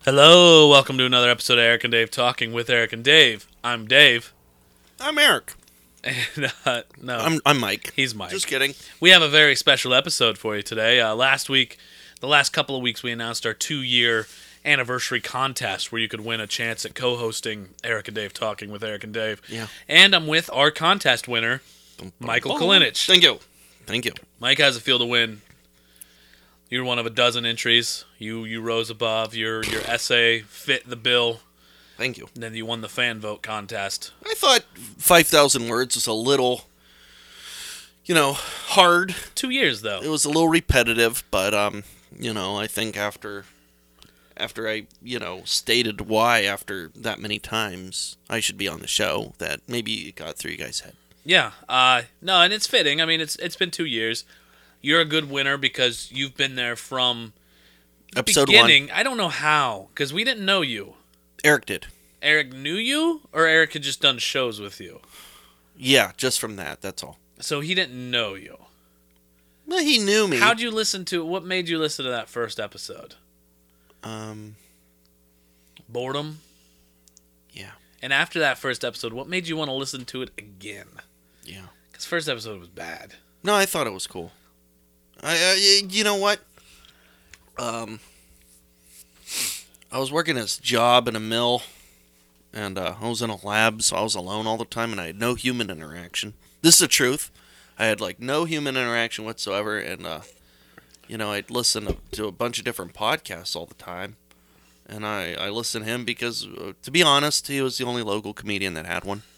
Hello, welcome to another episode of Eric and Dave Talking with Eric and Dave. I'm Dave. I'm Eric. And, no, I'm Mike. he's Mike. Just kidding. We have a very special episode for you today. Last week, the last couple of weeks, we announced our 2-year anniversary contest where you could win a chance at co-hosting Eric and Dave Talking with Eric and Dave. Yeah. And I'm with our contest winner, Michael Kalinich. Thank you. Mike has a feel to win. You're one of a dozen entries. You rose above. Your essay fit the bill. Thank you. And then you won the fan vote contest. I thought 5,000 words was a little, hard. 2 years, though. It was a little repetitive, but, I think after I, stated why after that many times I should be on the show, that maybe it got through you guys' head. Yeah. No, and it's fitting. I mean, it's been 2 years. You're a good winner because you've been there from Episode beginning. 1. I don't know how, because we didn't know you. Eric did. Eric knew you, or Eric had just done shows with you? Yeah, just from that, that's all. So he didn't know you. Well, he knew me. How'd you listen to it? What made you listen to that first episode? Boredom? Yeah. And after that first episode, what made you want to listen to it again? Yeah. Because first episode was bad. No, I thought it was cool. You know what? I was working this job in a mill, and I was in a lab, so I was alone all the time, and I had no human interaction. This is the truth. I had, no human interaction whatsoever, and, I'd listen to a bunch of different podcasts all the time, and I listened to him because, to be honest, he was the only local comedian that had one.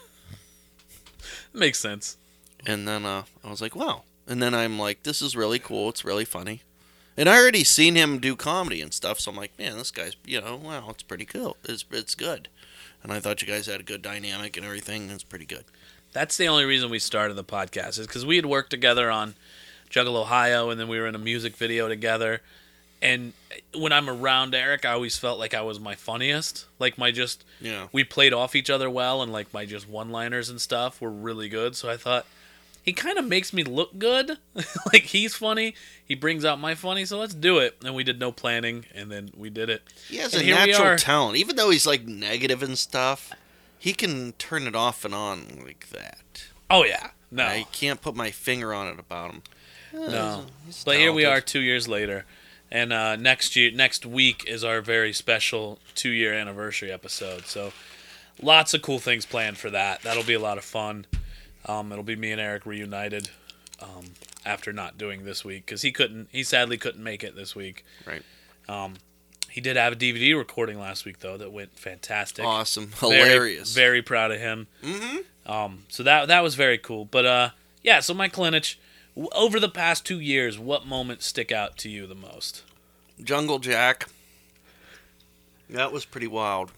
Makes sense. And then I was like, wow. And then I'm like, this is really cool. It's really funny. And I already seen him do comedy and stuff, so I'm like, man, this guy's, wow, it's pretty cool. It's good. And I thought you guys had a good dynamic and everything. It's pretty good. That's the only reason we started the podcast, is because we had worked together on Juggle Ohio, and then we were in a music video together. And when I'm around Eric, I always felt like I was my funniest. We played off each other well, and my just one-liners and stuff were really good. So I thought, he kind of makes me look good. He's funny. He brings out my funny, so let's do it. And we did no planning, and then we did it. He has and a natural talent. Even though he's, negative and stuff, he can turn it off and on like that. Oh, yeah. No. I can't put my finger on it about him. No. He's But here we talented. are 2 years later. And next week is our very special 2-year anniversary episode. So lots of cool things planned for that. That'll be a lot of fun. It'll be me and Eric reunited after not doing this week because he sadly couldn't make it this week. Right. He did have a DVD recording last week though that went fantastic. Awesome. Hilarious. Very, very proud of him. Mm-hmm. So that was very cool. But yeah, so Mike Kalinich, over the past 2 years, what moments stick out to you the most? Jungle Jack. That was pretty wild.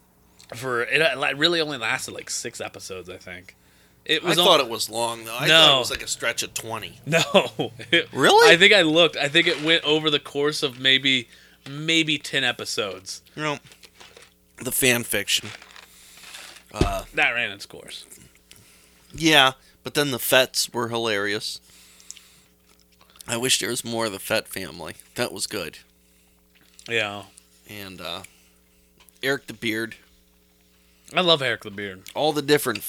It really only lasted 6 episodes, I think. I thought it was long, though. I thought it was a stretch of 20. No. Really? I think I looked. I think it went over the course of maybe 10 episodes. The fan fiction. That ran its course. Yeah, but then the Fets were hilarious. I wish there was more of the Fett family. That was good. Yeah. And Eric the Beard. I love Eric the Beard. All the different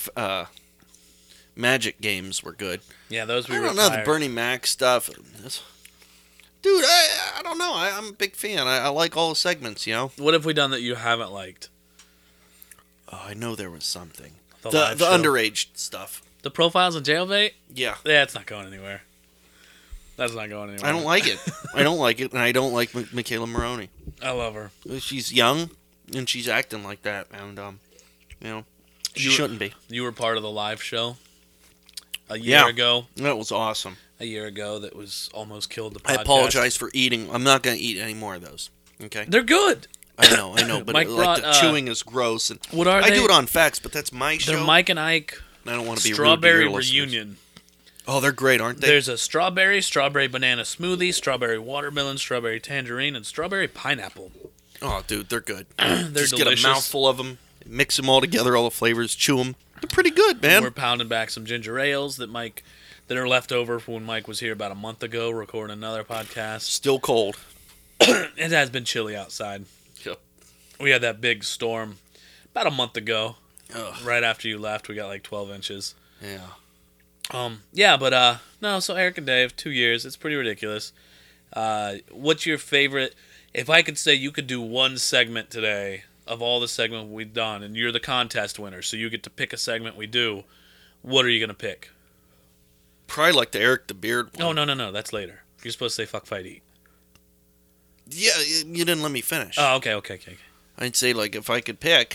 Magic games were good. Yeah, those we I don't know, the Bernie Mac stuff. Dude, I don't know. I'm a big fan. I like all the segments, What have we done that you haven't liked? Oh, I know there was something. The The underage stuff. The profiles in Jailbait? Yeah. Yeah, it's not going anywhere. That's not going anywhere. I don't like it. I don't like it, and I don't like Michaela Maroney. I love her. She's young, and she's acting like that, and, she shouldn't be. You were part of the live show a year ago. That was awesome. A year ago that was almost killed the podcast. I apologize for eating. I'm not going to eat any more of those. Okay? They're good. I know, but Mike brought, the chewing is gross. And what are they? I do it on Facts, but that's my show. They're Mike and Ike. I don't want to be Strawberry rude to your Reunion. listeners. Oh, they're great, aren't they? There's a strawberry banana smoothie, strawberry watermelon, strawberry tangerine, and strawberry pineapple. Oh, dude, they're good. They're Just delicious. get a mouthful of them, mix them all together, all the flavors, chew them. They're pretty good, man. We're pounding back some ginger ales that are left over from when Mike was here about a month ago recording another podcast. Still cold. It has been chilly outside. Yep. We had that big storm about a month ago. Ugh. Right after you left, we got like 12 inches. Yeah. Yeah, but no. So Eric and Dave, 2 years. It's pretty ridiculous. What's your favorite? If I could say you could do one segment today of all the segments we've done, and you're the contest winner, so you get to pick a segment we do, what are you gonna pick? Probably like the Eric the Beard one. No. That's later. You're supposed to say fuck, fight, eat. Yeah, you didn't let me finish. Oh, okay. I'd say like if I could pick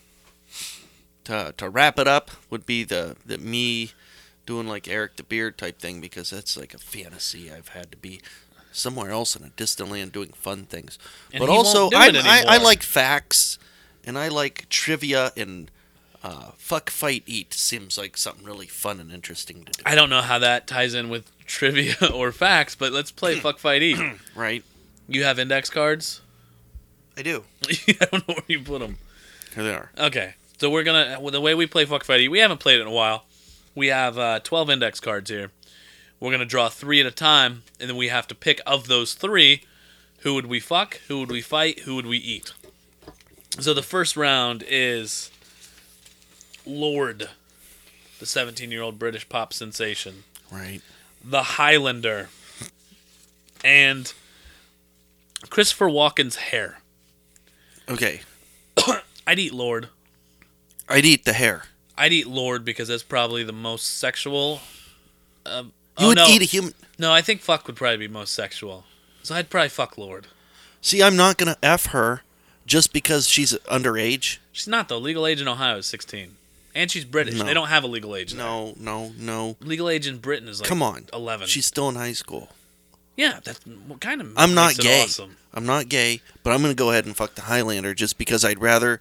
to wrap it up would be the me doing like Eric the Beard type thing, because that's like a fantasy. I've had to be somewhere else in a distant land doing fun things. And but he also won't do it I anymore. like facts and I like trivia, and fuck, fight, eat seems like something really fun and interesting to do. I don't know how that ties in with trivia or facts, but let's play fuck, fight, eat. Right? You have index cards? I do. I don't know where you put them. Here they are. Okay, so we're gonna the way we play fuck, fight, eat. We haven't played it in a while. We have 12 index cards here. We're gonna draw 3 at a time, and then we have to pick of those 3. Who would we fuck? Who would we fight? Who would we eat? So the first round is Lord, the 17-year-old British pop sensation, Right. the Highlander, and Christopher Walken's hair. Okay. I'd eat Lord. I'd eat the hair. I'd eat Lord because that's probably the most sexual. You would eat a human. No, I think fuck would probably be most sexual. So I'd probably fuck Lord. See, I'm not gonna F her just because she's underage. She's not, though. Legal age in Ohio is 16. And she's British. No. They don't have a legal age there. No. Legal age in Britain is like Come on. 11. She's still in high school. Yeah, that's what kind of I'm not makes it gay. awesome. I'm not gay, but I'm gonna go ahead and fuck the Highlander just because I'd rather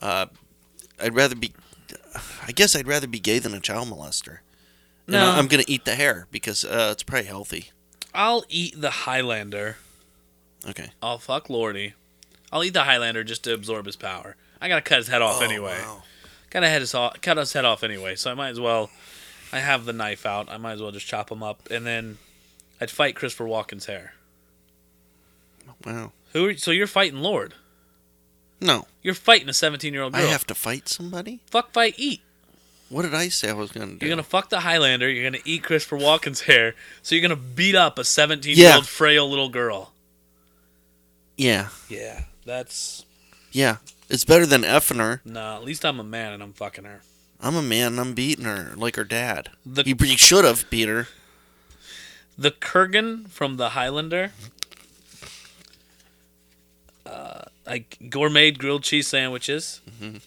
be. I guess I'd rather be gay than a child molester. No. And I'm gonna eat the hair because it's probably healthy. I'll eat the Highlander. Okay. I'll fuck Lordy. I'll eat the Highlander just to absorb his power. I gotta cut his head off anyway. Wow. Cut his head off anyway, so I might as well. I have the knife out. I might as well just chop him up, and then I'd fight Christopher Walken's hair. Wow. So you're fighting Lord. No. You're fighting a 17-year-old girl. I have to fight somebody? Fuck, fight, eat. What did I say I was gonna do? You're gonna fuck the Highlander. You're gonna eat Christopher Walken's hair. So you're gonna beat up a 17-year-old frail little girl. Yeah. Yeah, that's Yeah. It's better than effing her. no. At least I'm a man and I'm fucking her. I'm a man and I'm beating her like her dad. The He should have beat her. the Kurgan from the Highlander. Like gourmet grilled cheese sandwiches. Mm-hmm.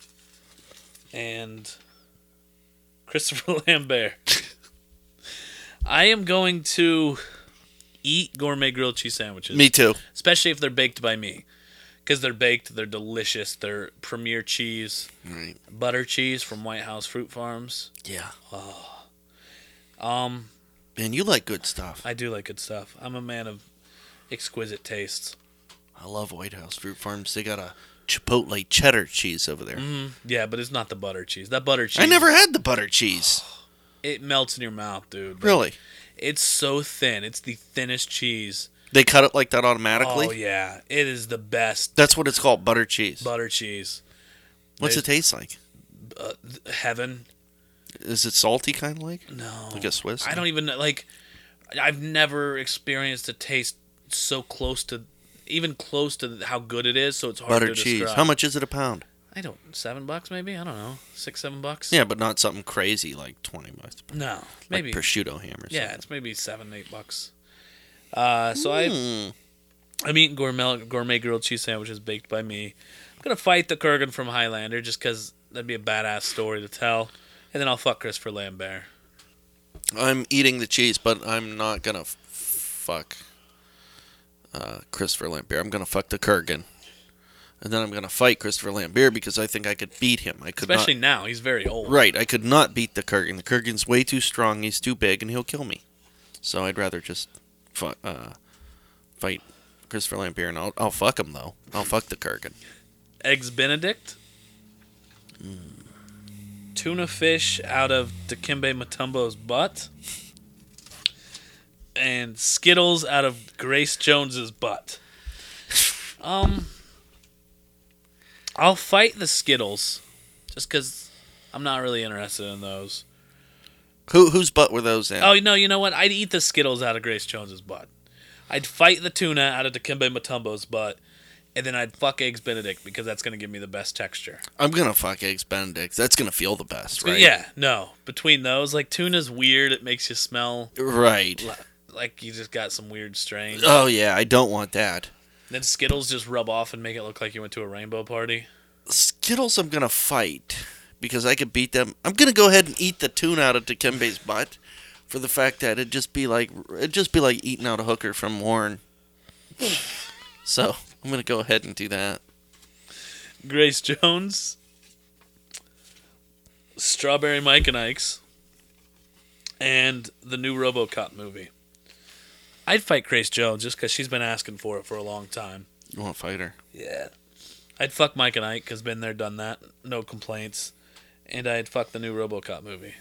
And Christopher Lambert. I am going to eat gourmet grilled cheese sandwiches. Me too. Especially if they're baked by me. Because they're baked, they're delicious. They're premier cheese. Right. Butter cheese from White House Fruit Farms. Yeah. Um, Man, you like good stuff. I do like good stuff. I'm a man of exquisite tastes. I love White House Fruit Farms. They got a Chipotle cheddar cheese over there. Yeah, but it's not the butter cheese. That butter cheese. I never had the butter cheese. It melts in your mouth, dude. Like, Really? It's so thin. It's the thinnest cheese. They cut it like that automatically? Oh, yeah. It is the best That's what it's called, butter cheese. butter cheese. What's it taste like? Heaven. Is it salty kind of like? No. Like a Swiss? I don't even, like, I've never experienced a taste so close to, even close to how good it is, so it's hard Butter to cheese. describe. How much is it a pound? I don't, $7 maybe? I don't know. $6-7? Yeah, but not something crazy like $20. No. Maybe. Like prosciutto ham or something. Yeah, it's maybe $7-8. So I'm eating gourmet grilled cheese sandwiches baked by me. I'm gonna fight the Kurgan from Highlander just because that'd be a badass story to tell, and then I'll fuck Christopher Lambert. I'm eating the cheese, but I'm not going to fuck Christopher Lambert. I'm going to fuck the Kurgan. And then I'm going to fight Christopher Lambert because I think I could beat him. I could Especially not, now, he's very old. Right, I could not beat the Kurgan. The Kurgan's way too strong, he's too big, and he'll kill me. So I'd rather just fight Christopher Lambert, and I'll fuck him, though. I'll fuck the Kurgan. Eggs Benedict. Tuna fish out of Dikembe Mutombo's butt. And Skittles out of Grace Jones's butt. I'll fight the Skittles, just because I'm not really interested in those. Whose butt were those in? Oh, no, you know what? I'd eat the Skittles out of Grace Jones's butt. I'd fight the tuna out of Dikembe Mutombo's butt, and then I'd fuck Eggs Benedict because that's going to give me the best texture. I'm going to fuck Eggs Benedict. That's going to feel the best, right? Yeah, no. Between those, like, tuna's weird. It makes you smell Right. like you just got some weird strain. Oh, yeah, I don't want that. Then Skittles just rub off and make it look like you went to a rainbow party. Skittles I'm going to fight because I could beat them. I'm going to go ahead and eat the tuna out of Dikembe's butt for the fact that it'd just be like eating out a hooker from Warren. So, I'm going to go ahead and do that. Grace Jones, Strawberry Mike and Ike's, and the new RoboCop movie. I'd fight Grace Jones just because she's been asking for it for a long time. You want to fight her? Yeah. I'd fuck Mike and Ike because been there, done that. No complaints. And I'd fuck the new RoboCop movie.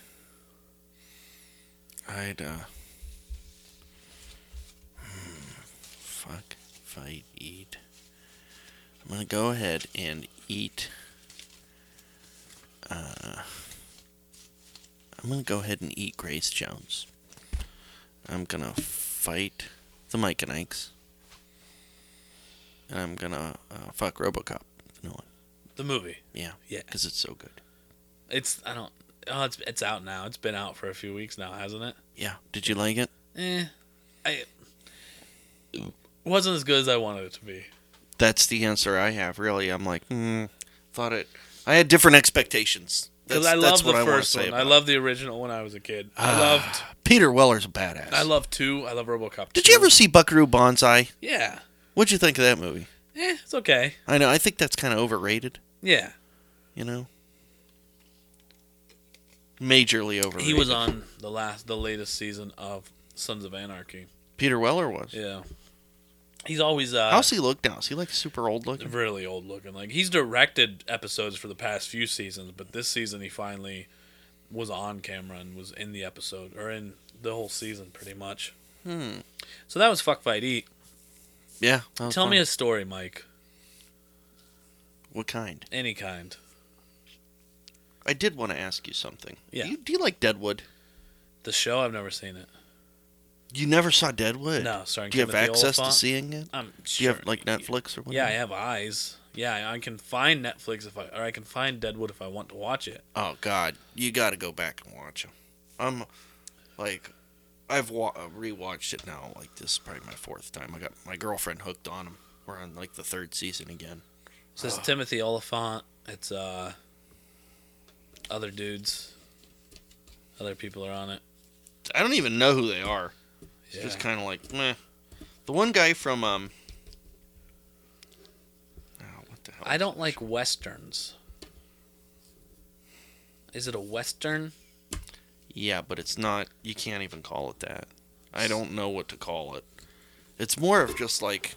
I'd, fuck, fight, eat. I'm going to go ahead and eat. I'm going to go ahead and eat Grace Jones. I'm going to fight the Mike and Ikes. And I'm going to fuck RoboCop. You know what? The movie. Yeah. Yeah. Because it's so good. It's out now. It's been out for a few weeks now, hasn't it? Yeah. Did you like it? It wasn't as good as I wanted it to be. That's the answer I have, really. I'm like, thought it... I had different expectations. Because I love the first one. I love the original when I was a kid. I loved... Peter Weller's a badass. I love 2. I love RoboCop 2. Did you ever see Buckaroo Banzai? Yeah. What'd you think of that movie? It's okay. I know. I think that's kind of overrated. Yeah. You know? Majorly overrated. He was on the latest season of Sons of Anarchy. Peter Weller was? Yeah. He's always... How's he look now? Is he like super old looking? Really old looking. Like, he's directed episodes for the past few seasons, but this season he finally was on camera and was in the episode, or in the whole season, pretty much. So that was Fuck, Fight, Eat. Yeah. Tell me a story, Mike. What kind? Any kind. I did want to ask you something. Yeah. Do you like Deadwood? The show? I've never seen it. You never saw Deadwood? No, sorry. Do you have access to seeing it? I'm sure. Do you have like Netflix or whatever? Yeah, I have eyes. Yeah, I can find Netflix or I can find Deadwood if I want to watch it. Oh God, you got to go back and watch them. I've rewatched it now. Like, this is probably my 4th time. I got my girlfriend hooked on them. We're on like the 3rd season again. So it's Timothy Oliphant. It's other dudes. Other people are on it. I don't even know who they are. It's Yeah. just kind of like, meh. The one guy from what the hell? I don't like westerns. Is it a western? Yeah, but it's not. You can't even call it that. I don't know what to call it. It's more of just like,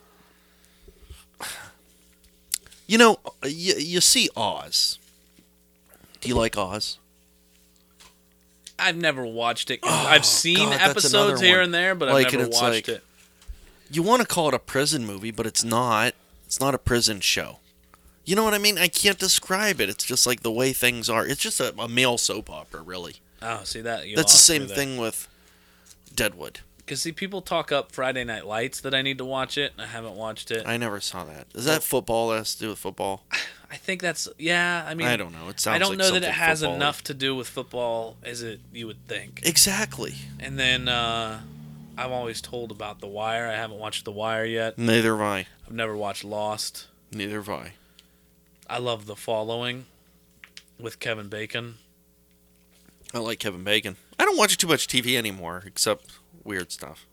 you know, you see Oz. Do you like Oz? I've never watched it. I've seen God, that's episodes another here one. and there, but Like, I've and never it's watched like- it. You want to call it a prison movie, but it's not. It's not a prison show. You know what I mean? I can't describe it. It's just like the way things are. It's just a male soap opera, really. Oh, see that? That's the same thing with Deadwood. Because see, people talk up Friday Night Lights that I need to watch it, and I haven't watched it. I never saw that. Is that football? That has to do with football? I think that's I mean, I don't know. It sounds I don't like know that it something has football-y. enough to do with football as you would think. Exactly. And then I'm always told about The Wire. I haven't watched The Wire yet. Neither have I. I've never watched Lost. Neither have I. I love The Following with Kevin Bacon. I like Kevin Bacon. I don't watch too much TV anymore, except weird stuff.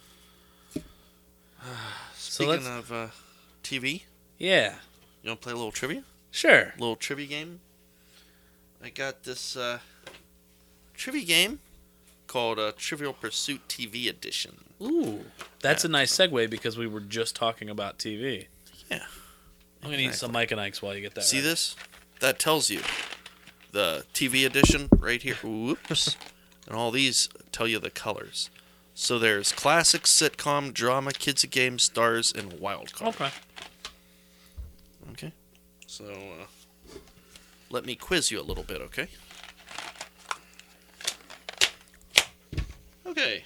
Speaking of TV, Yeah, you want to play a little trivia? sure. Little trivia game? I got this trivia game called Trivial Pursuit TV Edition. Ooh, that's a nice segue because we were just talking about TV. Yeah. I'm going to eat some Mike and Ike's while you get that See ready. this? That tells you the TV edition right here. Whoops. And all these tell you the colors. So there's classic, sitcom, drama, kids and games, stars, and wild card. Okay. Okay. So, let me quiz you a little bit, okay? Okay.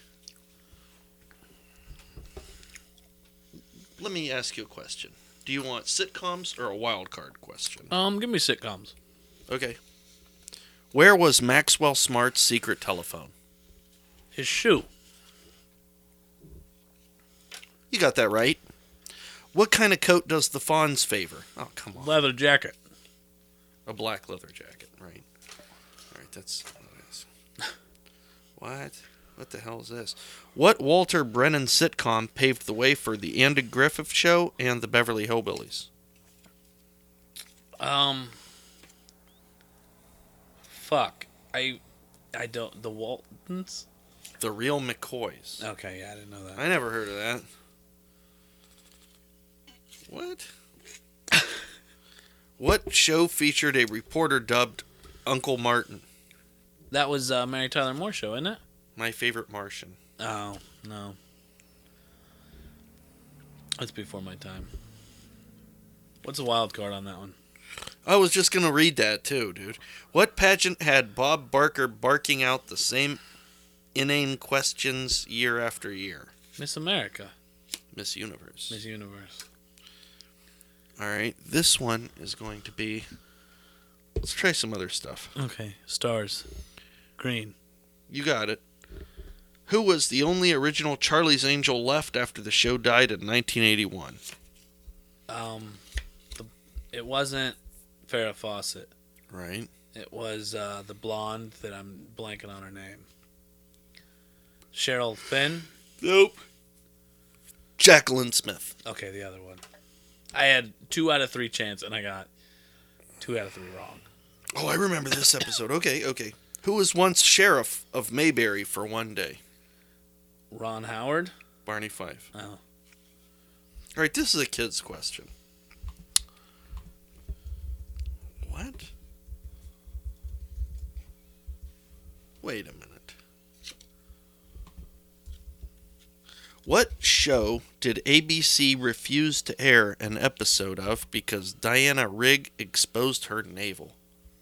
Let me ask you a question. Do you want sitcoms or a wild card question? Give me sitcoms. Okay. Where was Maxwell Smart's secret telephone? His shoe. You got that right. What kind of coat does the Fonz favor? Oh, come on. Leather jacket. A black leather jacket, right. Alright, that's what? What the hell is this? What Walter Brennan sitcom paved the way for the Andy Griffith Show and the Beverly Hillbillies? Fuck. I don't... The Waltons? The Real McCoys. Okay, yeah, I didn't know that. I never heard of that. What? What show featured a reporter dubbed Uncle Martin? That was Mary Tyler Moore show, isn't it? My Favorite Martian. Oh, no. That's before my time. What's the wild card on that one? I was just going to read that too, dude. What pageant had Bob Barker barking out the same inane questions year after year? Miss America. Miss Universe. Miss Universe. Alright, this one is going to be... Let's try some other stuff. Okay, stars. Green. You got it. Who was the only original Charlie's Angel left after the show died in 1981? It wasn't Farrah Fawcett. Right. It was the blonde that I'm blanking on her name. Cheryl Finn? Nope. Jacqueline Smith. Okay, the other one. I had 2 out of 3 chance, and I got 2 out of 3 wrong. Oh, I remember this episode. Okay. Who was once sheriff of Mayberry for one day? Ron Howard? Barney Fife. Oh. All right, this is a kid's question. What? Wait a minute. What show did ABC refuse to air an episode of because Diana Rigg exposed her navel?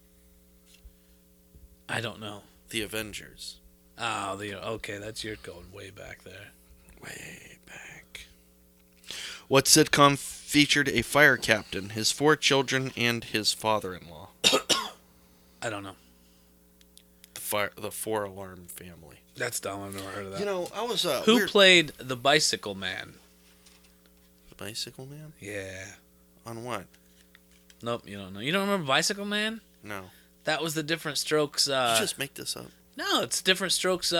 I don't know. The Avengers. Oh, okay, that's your going way back there. Way back. What sitcom featured a fire captain, his 4 children, and his father-in-law? I don't know. The 4 Alarm Family. That's dumb. I've never heard of that. You know, I was Who played the Bicycle Man? The Bicycle Man? Yeah. On what? Nope, you don't know. You don't remember Bicycle Man? No. That was the Different Strokes. Did you just make this up? No, it's Different Strokes.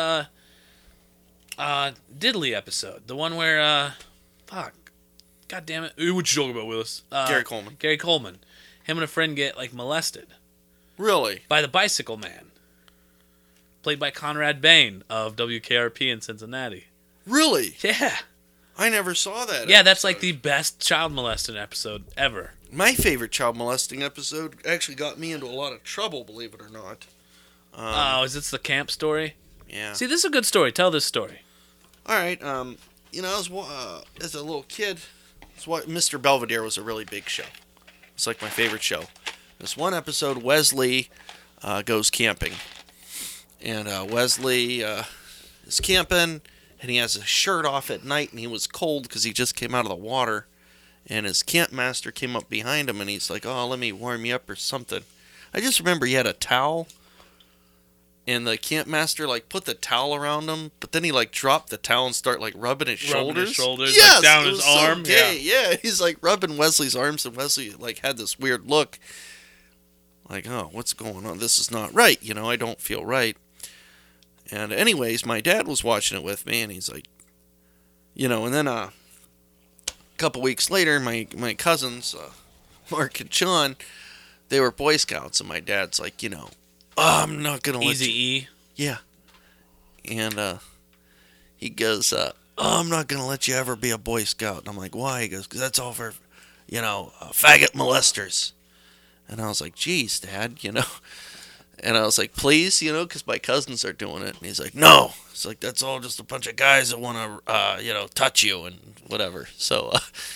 Diddley episode. The one where fuck, god damn it. What you talking about, Willis? Gary Coleman. Gary Coleman. Him and a friend get molested. Really? By the Bicycle Man. Played by Conrad Bain of WKRP in Cincinnati. Really? Yeah. I never saw that. Yeah, that's the best child molesting episode ever. My favorite child molesting episode actually got me into a lot of trouble, believe it or not. Is this the camp story? Yeah. See, this is a good story. Tell this story. All right. You know, as a little kid, Mr. Belvedere was a really big show. It's like my favorite show. This one episode, Wesley goes camping. And Wesley is camping, and he has his shirt off at night, and he was cold because he just came out of the water. And his camp master came up behind him, and he's like, oh, let me warm you up or something. I just remember he had a towel, and the camp master, put the towel around him, but then he, dropped the towel and start, rubbing his shoulders. Yes! Down his arm. So gay. Yeah, he's, rubbing Wesley's arms, and Wesley, had this weird look. Oh, what's going on? This is not right. I don't feel right. And anyways, my dad was watching it with me, and he's like, and then a couple weeks later, my cousins, Mark and Sean, they were Boy Scouts, and my dad's like, oh, I'm not going to let Easy you. E? Yeah. And he goes, oh, I'm not going to let you ever be a Boy Scout. And I'm like, why? He goes, because that's all for, faggot molesters. And I was like, geez, Dad, And I was like, please, because my cousins are doing it. And he's like, no. It's that's all just a bunch of guys that want to, touch you and whatever. So,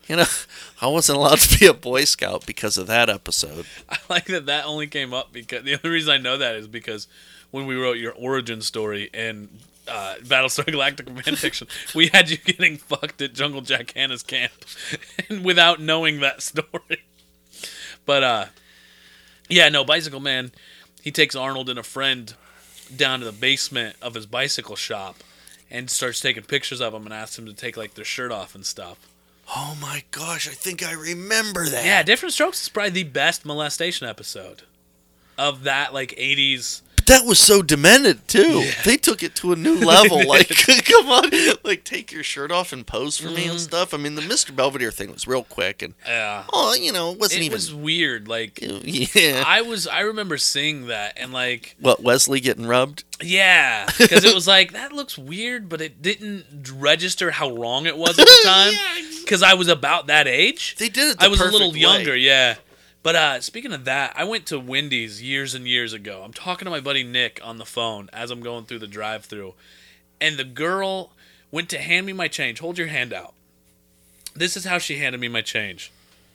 You know, I wasn't allowed to be a Boy Scout because of that episode. I like that only came up because the only reason I know that is because when we wrote your origin story in Battlestar Galactica fanfiction, we had you getting fucked at Jungle Jack Hanna's camp, and without knowing that story. But yeah, no, Bicycle Man, he takes Arnold and a friend down to the basement of his bicycle shop and starts taking pictures of him and asks him to take like their shirt off and stuff. Oh my gosh, I think I remember that. Yeah, Different Strokes is probably the best molestation episode of that, like, 80s. But that was so demented, too. Yeah. They took it to a new level. Like, come on. Like, take your shirt off and pose for me and stuff. I mean, the Mr. Belvedere thing was real quick. And, it wasn't even... It was weird. Like, yeah. I remember seeing that and, like... What, Wesley getting rubbed? Yeah, because it was like, that looks weird, but it didn't register how wrong it was at the time. Because I was about that age. They did it the I was a little way. younger, yeah. But speaking of that, I went to Wendy's years and years ago. I'm talking to my buddy Nick on the phone as I'm going through the drive-thru. And the girl went to hand me my change. Hold your hand out. This is how she handed me my change.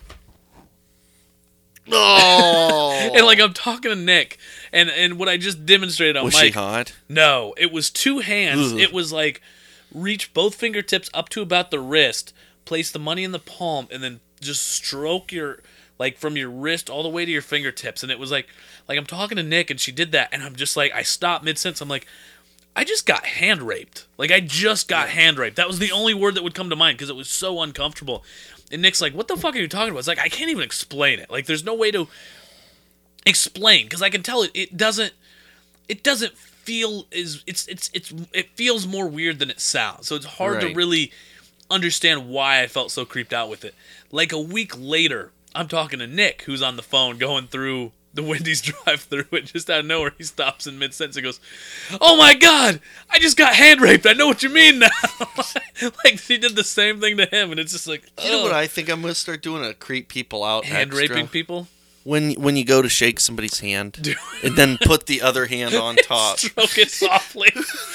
Oh. And like I'm talking to Nick, and what I just demonstrated on was Mike. Was she hot? No, it was two hands. Ugh. It was like reach both fingertips up to about the wrist, place the money in the palm, and then just stroke your like from your wrist all the way to your fingertips. And it was like I'm talking to Nick, and she did that, and I'm just like I stopped mid-sentence. I'm like, I just got hand raped. Like I just got hand raped. That was the only word that would come to mind because it was so uncomfortable. And Nick's like, what the fuck are you talking about? It's like, I can't even explain it. Like, there's no way to explain, because I can tell it doesn't feel, it feels more weird than it sounds. So it's hard to really understand why I felt so creeped out with it. Like a week later, I'm talking to Nick, who's on the phone going through the Wendy's drive-thru, and just out of nowhere, he stops in mid-sentence and goes, "Oh my God, I just got hand raped. I know what you mean now." Like she did the same thing to him, and it's just like, you know what I think I'm gonna start doing? To creep people out. Hand raping people. When you go to shake somebody's hand, and then put the other hand on top, stroke it softly,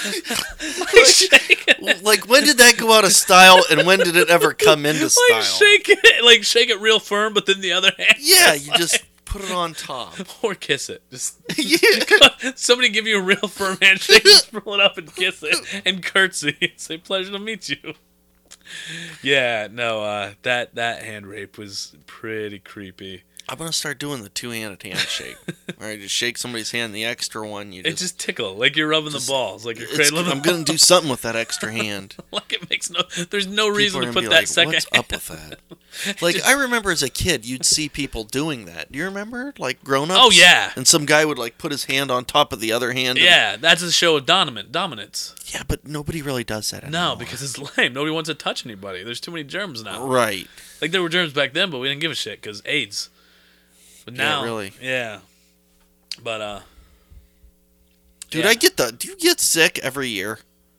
shake it. Like when did that go out of style, and when did it ever come into style? Shake it real firm, but then the other hand. Yeah, you just put it on top. Or kiss it. Just somebody give you a real firm handshake, just roll it up and kiss it, and curtsy and say, "Pleasure to meet you." Yeah, no, that hand rape was pretty creepy. I'm gonna start doing the two-handed handshake. All right, just shake somebody's hand. The extra one, it just tickle like you're rubbing the balls, like you're cradling. I'm gonna do something with that extra hand. Like it makes there's no reason to put that like, second. What's up with that? Like I remember as a kid, you'd see people doing that. Do you remember, like grown-ups? Oh yeah. And some guy would like put his hand on top of the other hand. Yeah, that's a show of dominance. Yeah, but nobody really does that anymore. No, because it's lame. Nobody wants to touch anybody. There's too many germs now. Right. Like there were germs back then, but we didn't give a shit because AIDS. But now, yeah, really. Yeah. But dude, yeah. Do you get sick every year?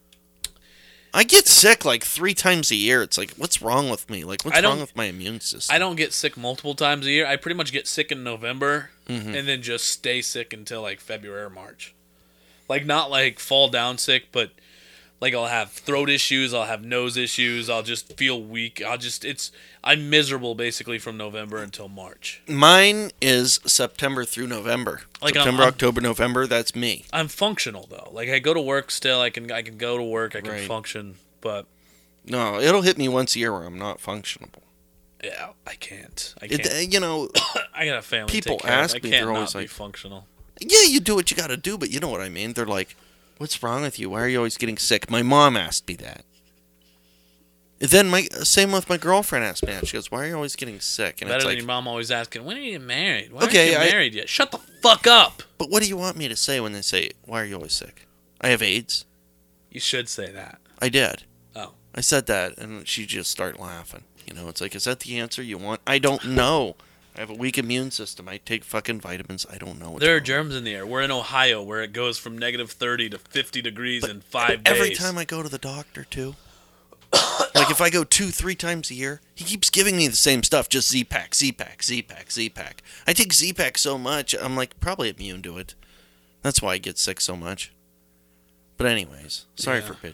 I get sick like 3 times a year. It's like, what's wrong with me? Like, what's wrong with my immune system? I don't get sick multiple times a year. I pretty much get sick in November and then just stay sick until like February or March. Like not like fall down sick, but like I'll have throat issues, I'll have nose issues, I'll just feel weak. I'm miserable basically from November until March. Mine is September through November. Like September, October, November, that's me. I'm functional though. Like I go to work still, I can go to work, I can function, but no, it'll hit me once a year where I'm not functional. Yeah, I can't. You know, I got a family. People to take care ask of. me, I can't they're always not like, be functional. Yeah, you do what you got to do, but you know what I mean. They're like, "What's wrong with you? Why are you always getting sick?" My mom asked me that. Then same with my girlfriend asked me that. She goes, "Why are you always getting sick?" And better it's than like, your mom always asking, "When are you getting married? Why aren't you married yet?" Shut the fuck up. But what do you want me to say when they say, "Why are you always sick?" I have AIDS. You should say that. I did. Oh. I said that, and she just started laughing. You know, it's like, is that the answer you want? I don't know. I have a weak immune system. I take fucking vitamins. I don't know. There are germs in the air. We're in Ohio, where it goes from -30 to 50 degrees in 5 days. Every time I go to the doctor, too. Like, if I go 2-3 times a year, he keeps giving me the same stuff. Just Z-Pack, Z-Pack, Z-Pack, Z-Pack. I take Z-Pack so much, I'm, like, probably immune to it. That's why I get sick so much. But anyways, sorry for bitching.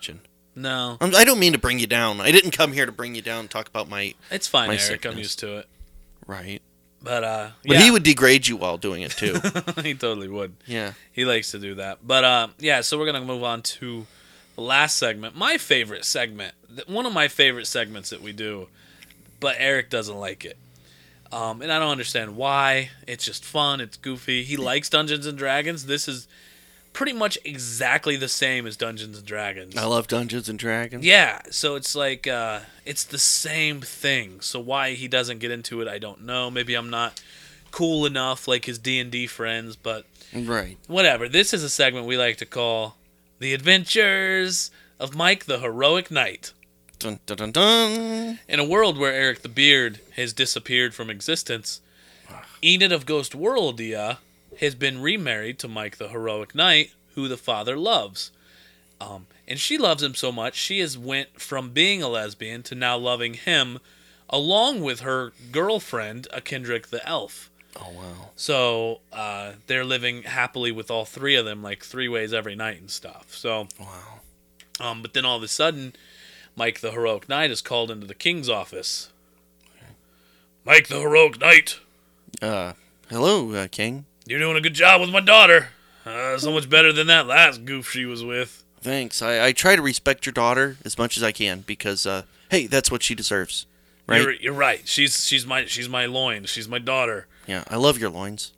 No. I don't mean to bring you down. I didn't come here to bring you down and talk about my... It's fine, My Eric. sickness. I'm used to it. Right. But But he would degrade you while doing it, too. he totally would. Yeah. He likes to do that. But yeah, so we're gonna move on to the last segment. My favorite segment. One of my favorite segments that we do. But Eric doesn't like it. And I don't understand why. It's just fun. It's goofy. He likes Dungeons and Dragons. This is pretty much exactly the same as Dungeons and Dragons. I love Dungeons and Dragons. Yeah, so it's like it's the same thing. So why he doesn't get into it, I don't know. Maybe I'm not cool enough like his D&D friends, but Right. whatever. This is a segment we like to call The Adventures of Mike the Heroic Knight. Dun, dun, dun, dun. In a world where Eric the Beard has disappeared from existence, Enid of Ghost Worldia has been remarried to Mike the Heroic Knight, who the father loves. And she loves him so much, she has went from being a lesbian to now loving him, along with her girlfriend, Akindrick the Elf. Oh, wow. So they're living happily with all three of them, like 3 ways every night and stuff. So, Wow. but then all of a sudden, Mike the Heroic Knight is called into the king's office. Mike the Heroic Knight, Hello, King. you're doing a good job with my daughter. So much better than that last goof she was with. Thanks. I try to respect your daughter as much as I can because, hey, that's what she deserves. Right? You're right. She's my loin. She's my daughter. Yeah, I love your loins.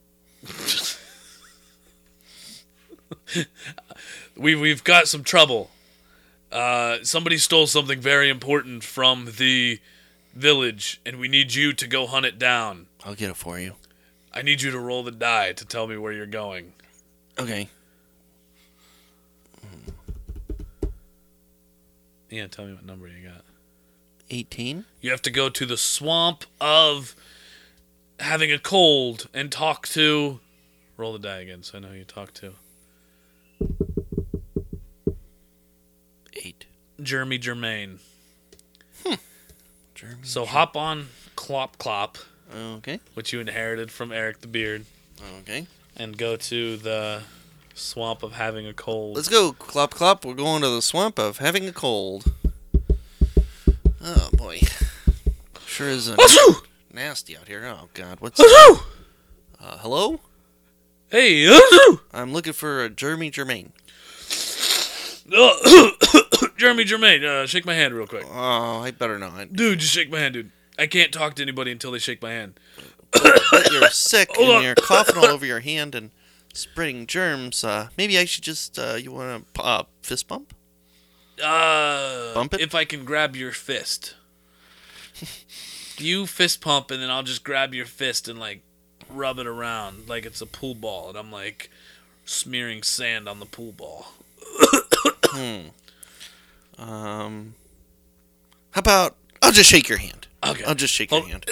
We've got some trouble. Somebody stole something very important from the village, and we need you to go hunt it down. I'll get it for you. I need you to roll the die to tell me where you're going. Okay. Yeah, tell me what number you got. 18? You have to go to the swamp of having a cold and talk to... Roll the die again so I know who you talk to. 8. Jeremy Germain. Jeremy. So hop on Clop Clop, Okay. which you inherited from Eric the Beard, Okay. and go to the swamp of having a cold. Let's go, Clop Clop. We're going to the swamp of having a cold. Oh, boy. Sure is nasty out here. Oh, God. What's... hello? Hey, I'm looking for Jeremy Germain. Jeremy Germain, shake my hand real quick. Oh, I better not. Dude, just shake my hand, dude. I can't talk to anybody until they shake my hand. But you're sick Hold and on. you're coughing all over your hand and spreading germs. Maybe I should just, you want to fist bump? Bump it? If I can grab your fist. You fist pump, and then I'll just grab your fist and, like, rub it around like it's a pool ball, and I'm, like, smearing sand on the pool ball. How about I'll just shake your hand. Okay. I'll just shake your hand.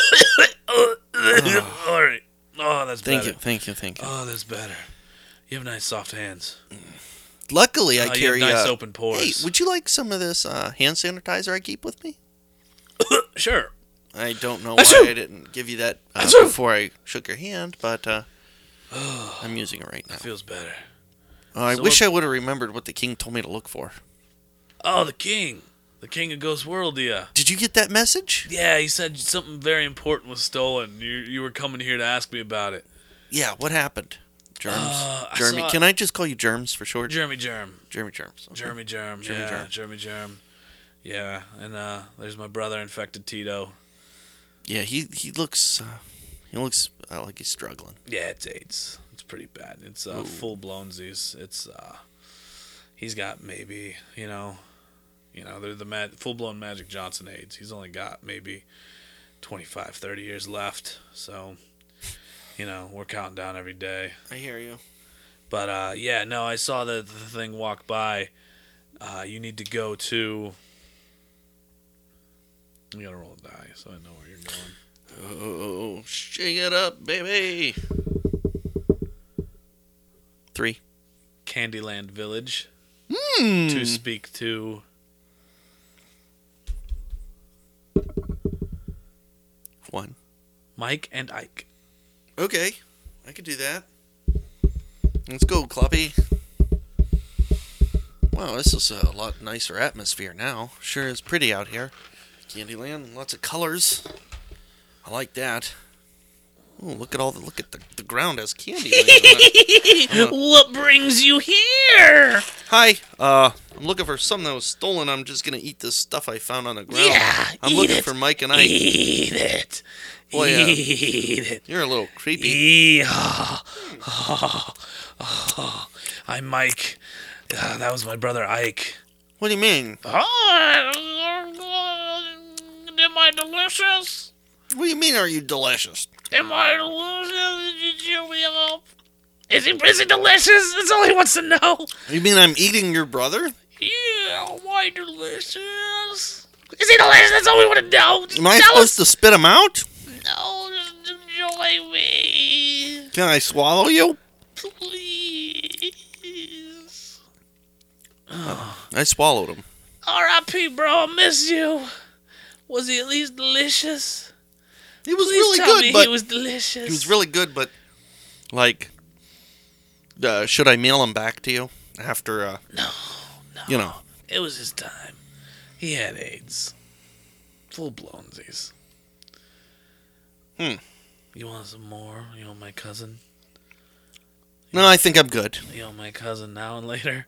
All right. Oh, that's better. Thank you. Oh, that's better. You have nice soft hands. Luckily, I You have carry nice open pores. Hey, would you like some of this hand sanitizer I keep with me? Sure. I don't know why I didn't give you that before I shook your hand, but I'm using it right now. That feels better. I wish I would have remembered what the king told me to look for. Oh, the king. The king of Ghost Worldia. Did you get that message? Yeah, he said something very important was stolen. You were coming here to ask me about it. Yeah, what happened? Germs? Jeremy, Can I just call you Germs for short? Jeremy Germ. Jeremy Germs. Okay. Jeremy Germ. Jeremy Yeah, Germ. Jeremy Germ. Yeah, and there's my brother, Infected Tito. Yeah, he looks like he's struggling. Yeah, it's AIDS. It's pretty bad. It's full blown Z's. It's he's got maybe they're the full blown Magic Johnson AIDS. He's only got maybe 25, 30 years left. So, we're counting down every day. I hear you. But I saw the thing walk by. You need to go to. You gotta roll a die so I know where you're going. Oh, shake it up, baby. 3. Candyland Village. To speak to 1. Mike and Ike. Okay, I could do that. Let's go, Cloppy. Wow, this is a lot nicer atmosphere now. Sure is pretty out here. Candyland, lots of colors. I like that. Oh, look at the ground has candy. What brings you here? Hi, I'm looking for something that was stolen. I'm just gonna eat this stuff I found on the ground. Yeah, I'm looking for Mike and Ike. Eat it. Boy, Eat it. You're a little creepy. I'm Mike. That was my brother Ike. What do you mean? Am I delicious? What do you mean? Are you delicious? Am I delicious? Did you cheer me up? Is he delicious? That's all he wants to know. You mean I'm eating your brother? Yeah, am I delicious? Is he delicious? That's all we want to know. Am I supposed to spit him out? No, just enjoy me. Can I swallow you? Please. I swallowed him. R.I.P., bro. I miss you. Was he at least delicious? He was Please really tell good, me but he was delicious. he was really good, but like, should I mail him back to you after? No. You know, It was his time. He had AIDS. Full blownsies. You want some more? You want my cousin? no, I think I'm good. You want my cousin now and later?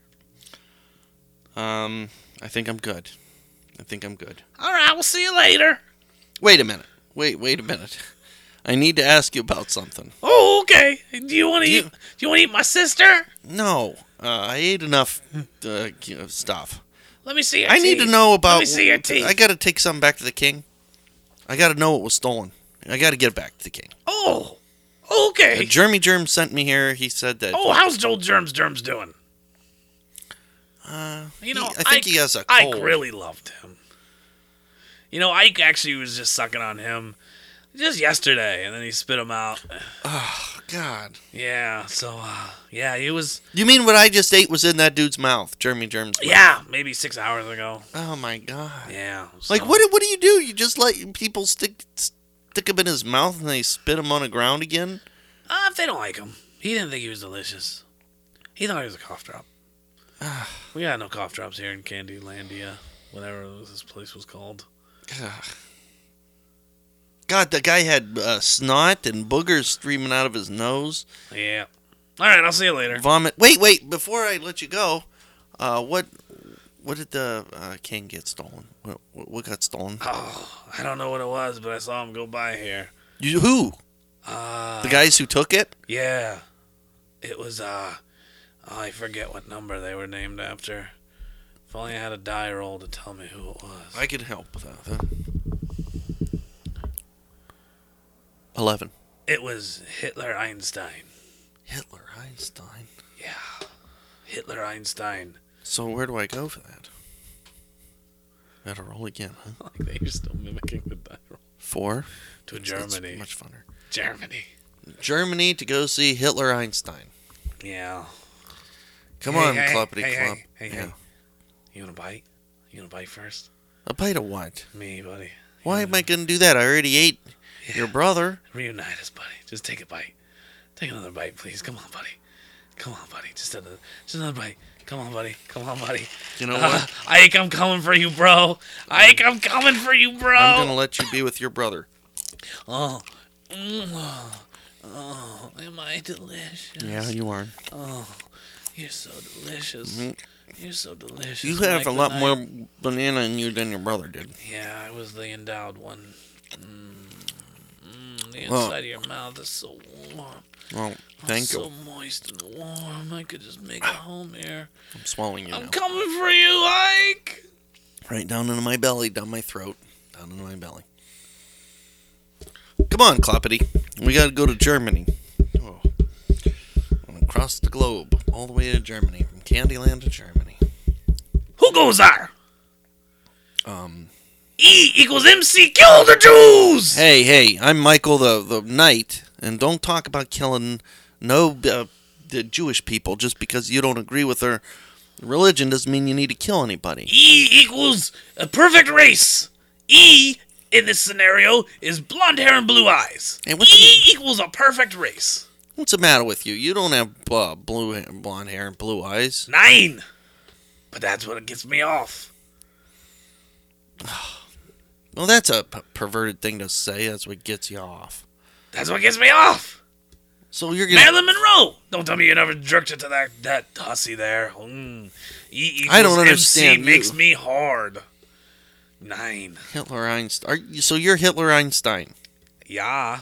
I think I'm good. All right, we'll see you later. Wait a minute. Wait a minute. I need to ask you about something. Oh, okay. Do you want to eat? Do you want to eat my sister? No, I ate enough stuff. Let me see your I teeth. need to know about. Let me see your teeth. I got to take something back to the king. I got to know what was stolen. I got to get it back to the king. Oh, okay. Jeremy Germ sent me here. He said that. Oh, how's old Germs doing? I think Ike, he has a Ike cold. really loved him. Ike actually was just sucking on him just yesterday, and then he spit him out. Oh God. Yeah, so, yeah, he was... You mean what I just ate was in that dude's mouth, Jeremy Germ's mouth? Yeah, maybe 6 hours ago. Oh my God. Yeah. Like so- what do you do? You just let people stick him in his mouth and they spit him on the ground again? If they don't like him. He didn't think he was delicious. He thought he was a cough drop. We got no cough drops here in Candylandia, whatever this place was called. God, the guy had snot and boogers streaming out of his nose. Yeah. All right, I'll see you later. Vomit. Wait! Before I let you go, what did the king get stolen? What got stolen? Oh, I don't know what it was, but I saw him go by here. Who? The guys who took it? Yeah. It was, I forget what number they were named after. If only I had a die roll to tell me who it was. I could help with that. 11. It was Hitler Einstein. Hitler Einstein. Yeah. Hitler Einstein. So where do I go for that? Gotta roll again, huh? Like you're still mimicking the die roll. 4. To Germany. That's much funner. Germany. Germany to go see Hitler Einstein. Yeah. Come Hey, on, hey, Cluppity hey, Club. hey, Yeah. You want a bite? You want a bite first? A bite of what? Me, buddy. Why am I gonna do that? I already ate your brother. Reunite us, buddy. Just take a bite. Take another bite, please. Come on, buddy. Come on, buddy. Just another bite. Come on, buddy. Come on, buddy. You know what? Ike, I'm coming for you, bro. Ike, I'm coming for you, bro. I'm gonna let you be with your brother. Oh. Oh, am I delicious? Yeah, you are. Oh, you're so delicious. Mhm. You're so delicious. You have Mike a lot and more banana in you than your brother did. Yeah, I was the endowed one. The Well- inside of your mouth is so warm. Well, thank So you. moist and warm. I could just make a home here. I'm swallowing you I'm now. coming for you, Ike. Right down into my belly, down my throat, down into my belly. Come on, Cloppity. We gotta go to Germany. Oh. Across the globe, all the way to Germany, from Candyland to Germany. Who goes there? Um. E equals MC. Kill the Jews. Hey, I'm Michael the Knight, and don't talk about killing the Jewish people just because you don't agree with their religion doesn't mean you need to kill anybody. E equals a perfect race. E in this scenario is blonde hair and blue eyes. Hey, what's E equals a perfect race. What's the matter with you? You don't have blonde hair and blue eyes. 9. But that's what gets me off. Well, that's a perverted thing to say. That's what gets you off. That's what gets me off. So you're gonna. Marilyn Monroe. Don't tell me you never jerked it to that hussy there. E I don't equals understand MC makes you. me hard. 9. Hitler Einstein. So you're Hitler Einstein. Yeah.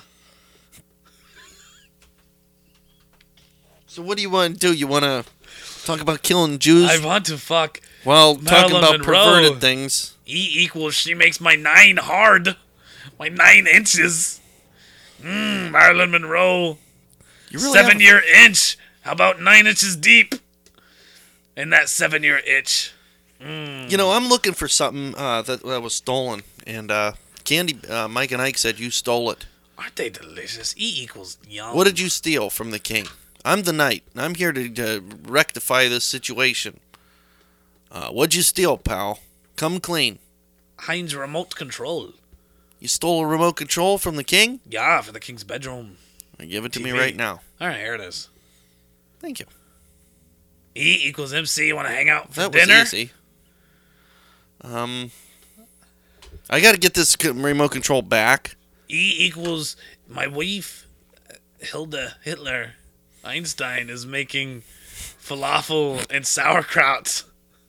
So what do you want to do? You want to talk about killing Jews? I want to fuck Well, talking Marilyn about Monroe. perverted things. E equals she makes my 9 hard. My 9 inches. Marilyn Monroe. You really have- 7-year inch. How about 9 inches deep? In that 7-year itch. You know, I'm looking for something that was stolen, and Candy, Mike and Ike said you stole it. Aren't they delicious? E equals yum. What did you steal from the king? I'm the knight. And I'm here to rectify this situation. What'd you steal, pal? Come clean. Heinz remote control. You stole a remote control from the king? Yeah, for the king's bedroom. Give it to me TV. right now. All right, here it is. Thank you. E equals MC. You want to hang out for That dinner? was easy. I got to get this remote control back. E equals my wife, Hilda Hitler Einstein, is making falafel and sauerkraut.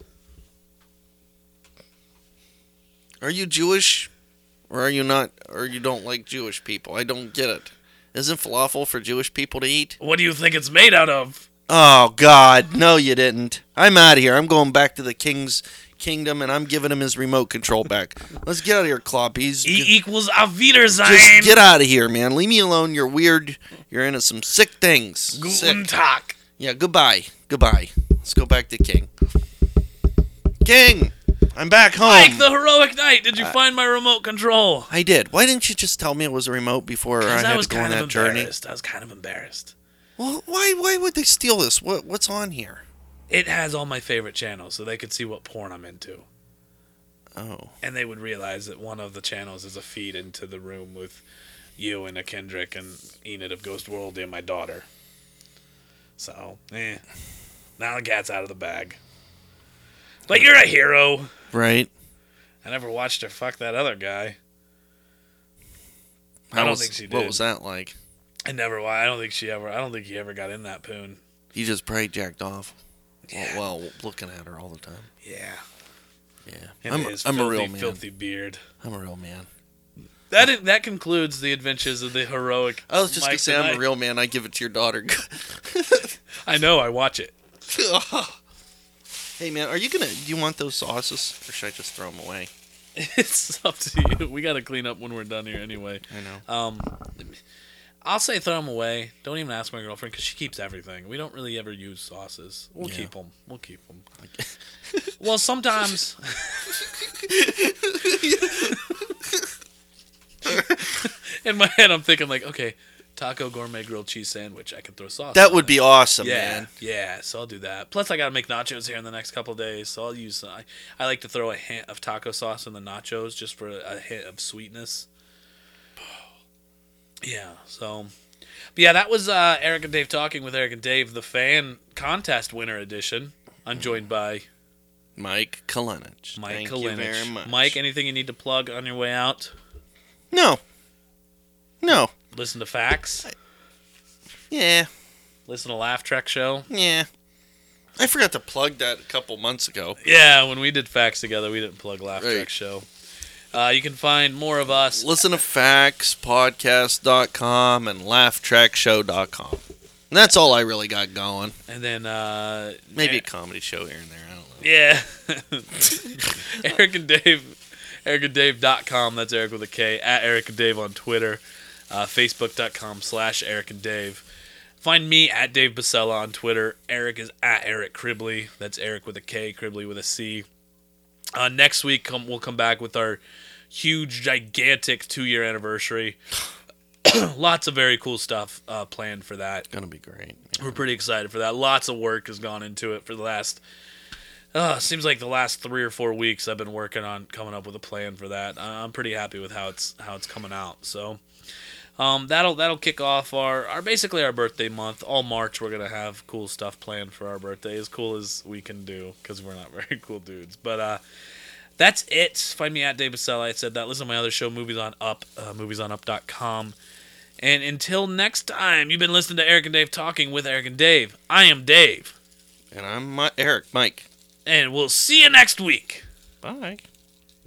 Are you Jewish? Or are you not? Or you don't like Jewish people? I don't get it. Isn't falafel for Jewish people to eat? What do you think it's made out of? Oh, God. No, you didn't. I'm out of here. I'm going back to the king's kingdom, and I'm giving him his remote control back. Let's get out of here, Kloppies. E equals auf Wiedersehen. Just get out of here, man. Leave me alone. You're weird. You're into some sick things. Guten Sick. Tag. Yeah, goodbye. Goodbye. Let's go back to King. King! I'm back home. Mike, the heroic knight. Did you find my remote control? I did. Why didn't you just tell me it was a remote before I Because had I was to go on kind of that journey? embarrassed. I was kind of embarrassed. Well, why would they steal this? What's on here? It has all my favorite channels, so they could see what porn I'm into. Oh. And they would realize that one of the channels is a feed into the room with you and a Kendrick and Enid of Ghost World and my daughter. So, now the cat's out of the bag. But you're a hero. Right. I never watched her fuck that other guy. I don't think she did. What was that like? I don't think he ever got in that poon. You just probably jacked off. Yeah. Well, looking at her all the time. Yeah. Yeah. And his I'm filthy, a real man. filthy beard. I'm a real man. That concludes the adventures of the heroic. I was just Mike gonna say and I'm I. a real man. I give it to your daughter. I know. I watch it. Hey man, do you want those sauces or should I just throw them away? It's up to you. We got to clean up when we're done here anyway. I know. I'll say throw them away. Don't even ask my girlfriend because she keeps everything. We don't really ever use sauces. We'll Yeah. keep them. We'll keep them. Well, sometimes. In my head, I'm thinking like, okay, taco gourmet grilled cheese sandwich. I can throw sauce. That on would it. be awesome, Yeah, man. yeah. So I'll do that. Plus, I got to make nachos here in the next couple of days. So I'll use. I like to throw a hint of taco sauce in the nachos just for a hint of sweetness. Yeah. So, but yeah, that was Eric and Dave talking with Eric and Dave, the fan contest winner edition. I'm joined by Mike Kalinich. Mike Thank Kalinich. you very much. Mike, anything you need to plug on your way out? No. Listen to Facts. Yeah. Listen to Laugh Track Show. Yeah. I forgot to plug that a couple months ago. Yeah, when we did Facts together, we didn't plug Laugh Right. Track Show. You can find more of us. Listen to factspodcast.com and laughtrackshow.com. And that's all I really got going. And then Maybe a comedy show here and there. I don't know. yeah. Eric and Dave. EricandDave.com. That's Eric with a K. At Eric and Dave on Twitter. Facebook.com/Eric and Dave. Find me at Dave Basella on Twitter. Eric is at Eric Cribley. That's Eric with a K, Cribley with a C. Next week we'll come back with our huge, gigantic 2-year anniversary. Lots of very cool stuff planned for that. Gonna be great. We're pretty excited for that. Lots of work has gone into it for the last. Seems like the last 3 or 4 weeks I've been working on coming up with a plan for that. I'm pretty happy with how it's coming out. So, That'll kick off our basically our birthday month. All March we're gonna have cool stuff planned for our birthday, as cool as we can do, because we're not very cool dudes. But that's it. Find me at Dave Bassella. I said that. Listen to my other show, Movies on Up, moviesonup.com. And until next time, you've been listening to Eric and Dave talking with Eric and Dave. I am Dave. And I'm Eric, Mike. And we'll see you next week. Bye.